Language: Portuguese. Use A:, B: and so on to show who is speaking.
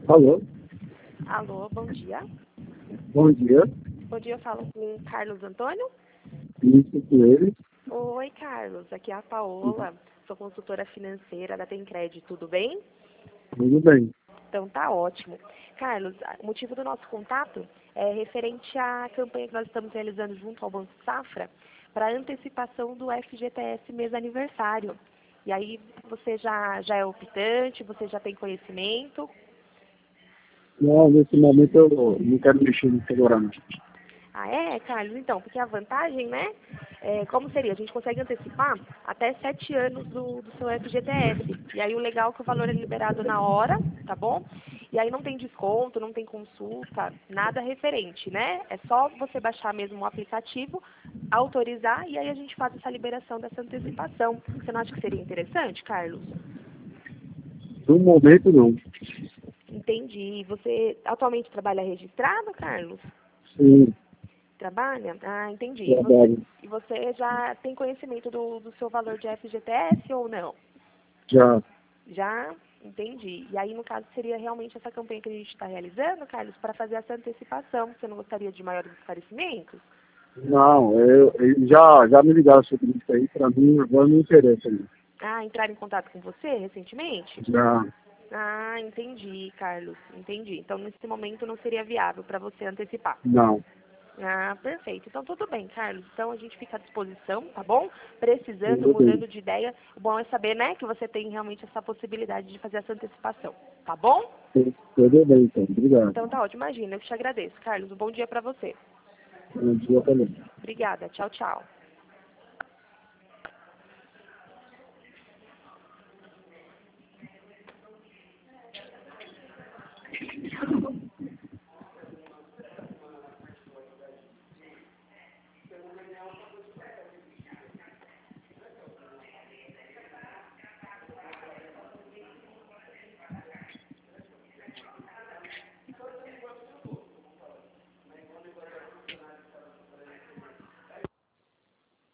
A: Alô?
B: Alô, bom dia.
A: Bom dia.
B: Bom dia, eu falo com o Carlos Antônio.
A: Isso com ele.
B: Oi, Carlos, aqui é a Paola, sou consultora financeira da Tencred, tudo bem?
A: Tudo bem.
B: Então tá ótimo. Carlos, o motivo do nosso contato é referente à campanha que nós estamos realizando junto ao Banco Safra para antecipação do FGTS mês aniversário. E aí, você já é optante, você já tem conhecimento?
A: Não, nesse momento eu não quero mexer no programa.
B: Ah, é, Carlos? Então, porque a vantagem, né? Como seria? A gente consegue antecipar até 7 anos do seu FGTS. E aí o legal é que o valor é liberado na hora, tá bom? E aí não tem desconto, não tem consulta, nada referente, né? É só você baixar mesmo o aplicativo, autorizar e aí a gente faz essa liberação dessa antecipação. Você não acha que seria interessante, Carlos?
A: No momento, não.
B: Entendi. Você atualmente trabalha registrado, Carlos?
A: Sim,
B: Trabalha? Ah, entendi.
A: trabalho.
B: E você já tem conhecimento do seu valor de FGTS ou não?
A: Já.
B: Já? Entendi. E aí, no caso, seria realmente essa campanha que a gente está realizando, Carlos, para fazer essa antecipação. Você não gostaria de maiores esclarecimentos?
A: Não, eu já me ligaram sobre isso aí. Para mim, agora não interessa. Não.
B: Ah, entrar em contato com você recentemente?
A: Já.
B: Ah, entendi, Carlos. Entendi. Então, nesse momento, não seria viável para você antecipar.
A: Não.
B: Ah, perfeito. Então, tudo bem, Carlos. Então, a gente fica à disposição, tá bom? Precisando,
A: Tudo bem.
B: mudando de ideia. O bom é saber, né, que você tem realmente essa possibilidade de fazer essa antecipação, tá bom?
A: Tudo bem, então. Obrigado.
B: Então, tá ótimo. Imagina, eu que te agradeço, Carlos. Um bom dia para você.
A: Bom dia também.
B: Obrigada. Tchau, tchau.